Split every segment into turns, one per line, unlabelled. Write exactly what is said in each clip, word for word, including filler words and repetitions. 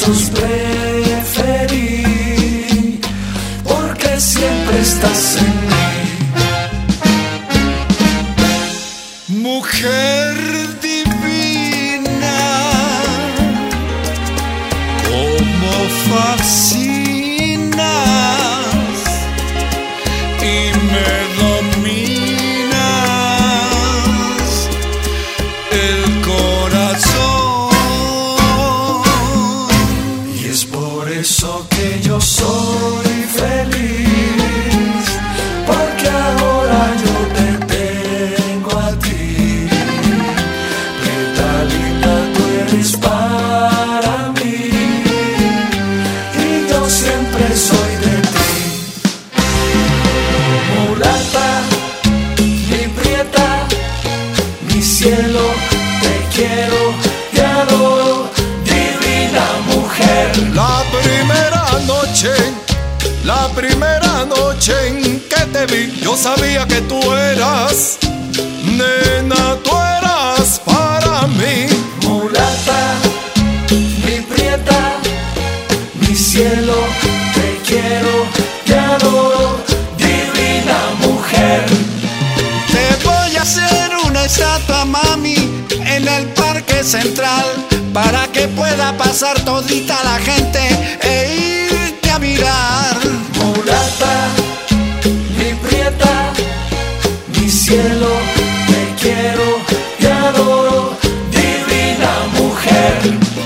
besos preferí, porque siempre estás en mí.
Mujer divina, cómo fascinas y me dominas el corazón.
Y es por eso que yo soy feliz, porque ahora yo te tengo a ti. Prieta linda, tú eres para mí, y yo siempre soy de ti. Mulata, mi prieta, mi cielo, te quiero, te adoro, divina mujer.
La primera noche, la primera noche en que te vi, yo sabía que tú eras, nena, tú eras para mí.
Mulata, mi prieta, mi cielo, te quiero, te adoro, divina mujer.
Te voy a hacer una estatua, mami, en el Parque Central, para que pueda pasar todita la gente e irte a mirar.
Mulata, mi prieta, mi cielo, te quiero, te adoro, divina mujer.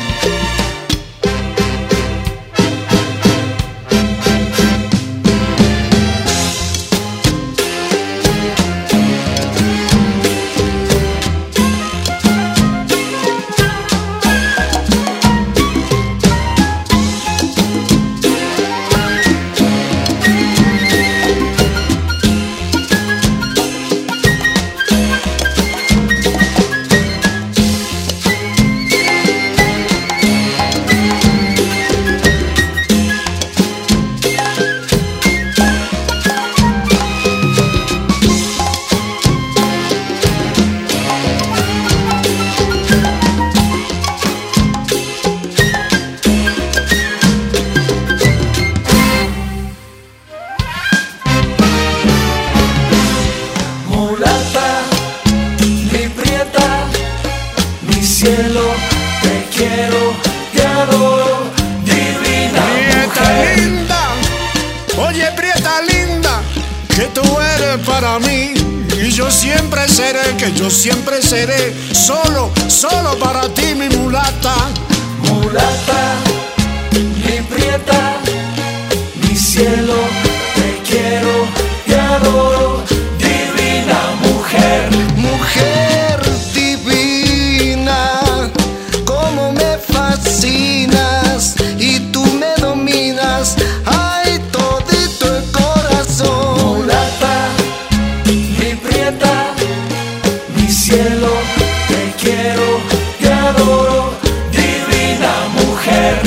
Cielo, te quiero, te adoro, divina
Prieta
mujer.
linda, oye Prieta linda, que tú eres para mí. Y yo siempre seré, que yo siempre seré, solo, solo para ti, mi mulata.
Mulata, mi prieta, mi cielo, te quiero, te adoro, divina mujer.
Mujer divina, cómo me fascinas y tú me dominas, ay, todito el corazón.
Mulata, mi prieta, mi cielo, te quiero, te adoro, divina mujer.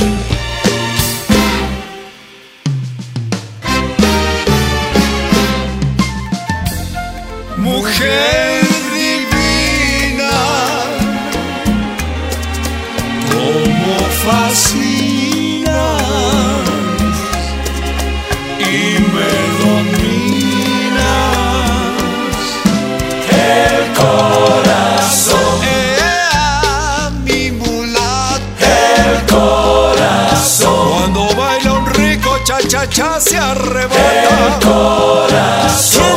Mujer divina, cómo fascinas y me dominas
El corazón,
Ea, mi mulata,
el corazón,
cuando baila un rico cha cha cha se arrebata.
el corazón.